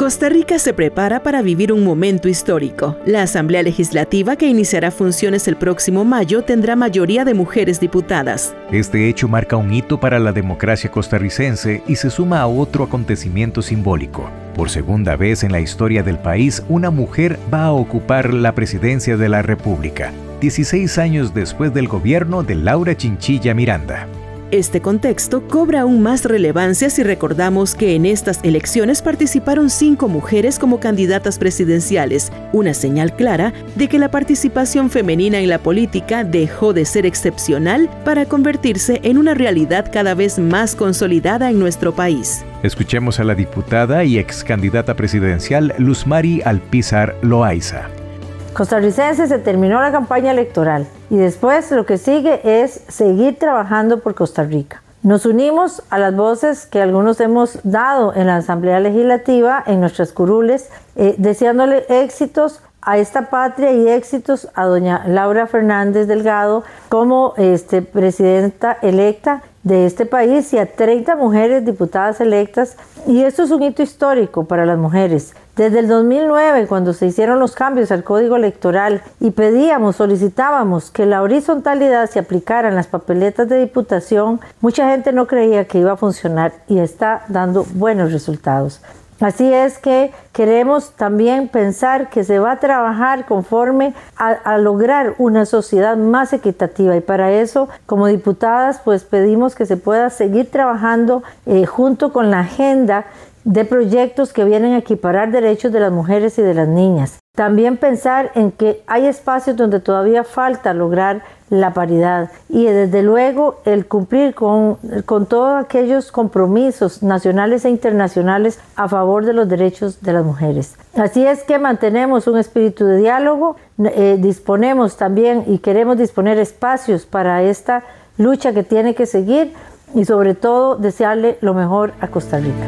Costa Rica se prepara para vivir un momento histórico. La Asamblea Legislativa, que iniciará funciones el próximo mayo, tendrá mayoría de mujeres diputadas. Este hecho marca un hito para la democracia costarricense y se suma a otro acontecimiento simbólico. Por segunda vez en la historia del país, una mujer va a ocupar la presidencia de la República, 16 años después del gobierno de Laura Chinchilla Miranda. Este contexto cobra aún más relevancia si recordamos que en estas elecciones participaron 5 mujeres como candidatas presidenciales, una señal clara de que la participación femenina en la política dejó de ser excepcional para convertirse en una realidad cada vez más consolidada en nuestro país. Escuchemos a la diputada y ex candidata presidencial Luzmari Alpizar Loaiza. Costarricense, se terminó la campaña electoral y después lo que sigue es seguir trabajando por Costa Rica. Nos unimos a las voces que algunos hemos dado en la Asamblea Legislativa, en nuestras curules, deseándole éxitos a esta patria y éxitos a doña Laura Fernández Delgado como presidenta electa de este país y a 30 mujeres diputadas electas. Y esto es un hito histórico para las mujeres. Desde el 2009, cuando se hicieron los cambios al Código Electoral y solicitábamos que la horizontalidad se aplicara en las papeletas de diputación, mucha gente no creía que iba a funcionar y está dando buenos resultados. Así es que queremos también pensar que se va a trabajar conforme a lograr una sociedad más equitativa, y para eso, como diputadas, pues pedimos que se pueda seguir trabajando junto con la agenda de proyectos que vienen a equiparar derechos de las mujeres y de las niñas. También pensar en que hay espacios donde todavía falta lograr la paridad y desde luego el cumplir con todos aquellos compromisos nacionales e internacionales a favor de los derechos de las mujeres. Así es que mantenemos un espíritu de diálogo, disponemos también y queremos disponer espacios para esta lucha que tiene que seguir y sobre todo desearle lo mejor a Costa Rica.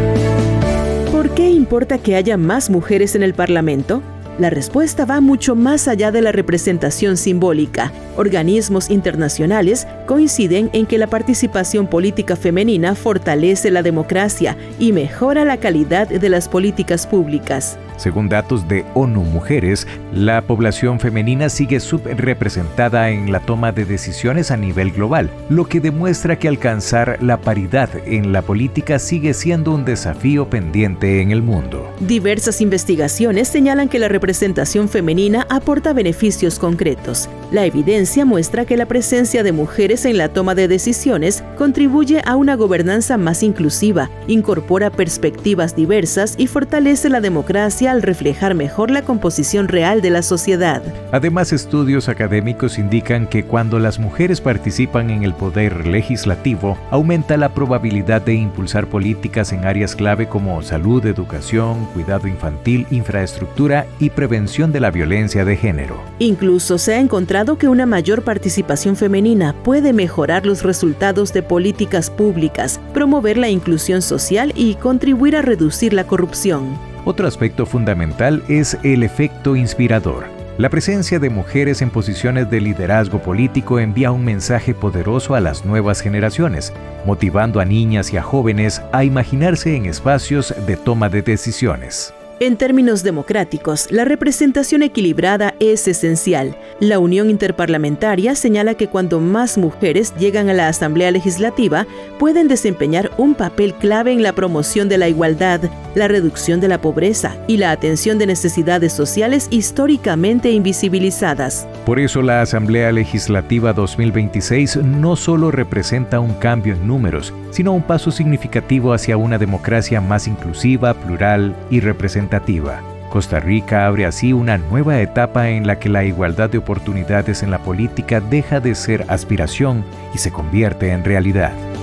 ¿Por qué importa que haya más mujeres en el Parlamento? La respuesta va mucho más allá de la representación simbólica. Organismos internacionales coinciden en que la participación política femenina fortalece la democracia y mejora la calidad de las políticas públicas. Según datos de ONU Mujeres, la población femenina sigue subrepresentada en la toma de decisiones a nivel global, lo que demuestra que alcanzar la paridad en la política sigue siendo un desafío pendiente en el mundo. Diversas investigaciones señalan que la representación femenina aporta beneficios concretos. La evidencia muestra que la presencia de mujeres en la toma de decisiones contribuye a una gobernanza más inclusiva, incorpora perspectivas diversas y fortalece la democracia al reflejar mejor la composición real de la sociedad. Además, estudios académicos indican que cuando las mujeres participan en el poder legislativo, aumenta la probabilidad de impulsar políticas en áreas clave como salud, educación, cuidado infantil, infraestructura y prevención de la violencia de género. Incluso se ha encontrado que una mayor participación femenina puede mejorar los resultados de políticas públicas, promover la inclusión social y contribuir a reducir la corrupción. Otro aspecto fundamental es el efecto inspirador. La presencia de mujeres en posiciones de liderazgo político envía un mensaje poderoso a las nuevas generaciones, motivando a niñas y a jóvenes a imaginarse en espacios de toma de decisiones. En términos democráticos, la representación equilibrada es esencial. La Unión Interparlamentaria señala que cuando más mujeres llegan a la Asamblea Legislativa, pueden desempeñar un papel clave en la promoción de la igualdad, la reducción de la pobreza y la atención de necesidades sociales históricamente invisibilizadas. Por eso la Asamblea Legislativa 2026 no solo representa un cambio en números, sino un paso significativo hacia una democracia más inclusiva, plural y representativa. Costa Rica abre así una nueva etapa en la que la igualdad de oportunidades en la política deja de ser aspiración y se convierte en realidad.